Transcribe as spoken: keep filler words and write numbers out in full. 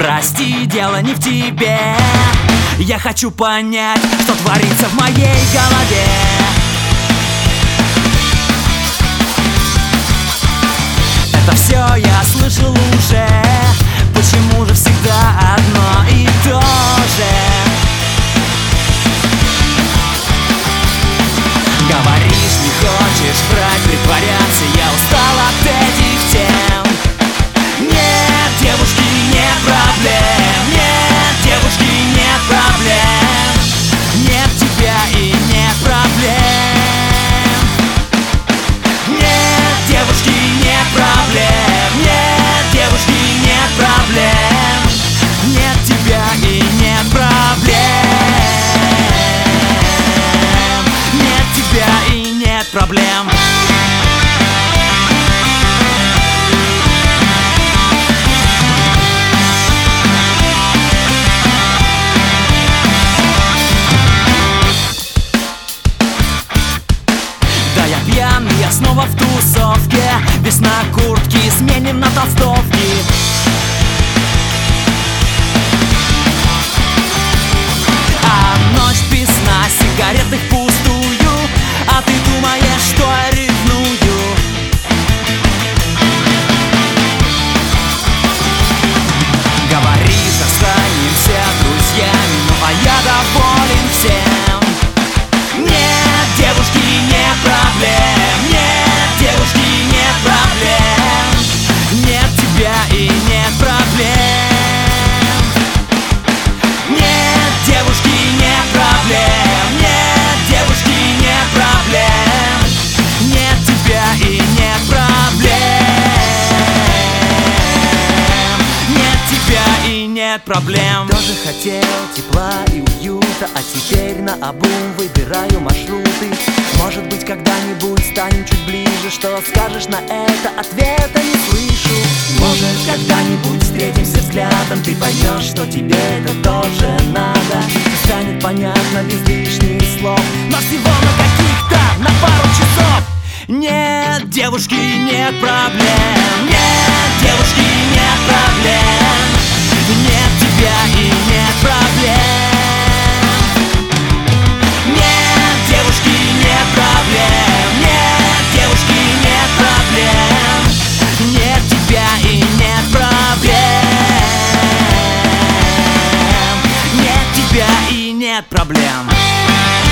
Прости, дело не в тебе. Я хочу понять, что творится в моей голове. Это все я слышал уже. Почему же всегда одно и то же? Говоришь, не хочешь врать, притворяться. Я устал от этих тем. Нет, девушки, нет проблем. Нет, девушки, нет проблем. Нет тебя и нет проблем. Нет, девушки, нет проблем. Нет, девушки, нет проблем. Нет тебя и нет проблем. Нет тебя и нет проблем. Да, я пьян, я снова в тусовке. Весна, куртки сменим на толстовки. А ночь песна, сигареты впустую. А ты думаешь, что я ревную? Говоришь, останемся друзьями, ну а я доволен всем. Нет, девушки, нет проблем. Нет, девушки, нет проблем. Нет тебя и нет проблем. Нет, девушки, нет проблем. Нет, девушки, нет проблем. Нет тебя и нет проблем. Нет тебя и нет проблем. Тоже хотел тепла и уюта, а теперь наобум выбираю маршруты. Может быть, когда-нибудь станем чуть ближе. Что скажешь на это? Ответа не слышу. Может, когда-нибудь встретимся взглядом. Ты поймешь, что тебе это тоже надо. Станет понятно без лишних слов. Но всего на каких-то, на пару часов. Нет, девушки, нет проблем. Нет, девушки, нет проблем. Нет тебя и нет проблем. Нет, девушки, нет проблем. Нет, девушки, нет проблем. Нет тебя и нет проблем. Нет тебя и нет проблем.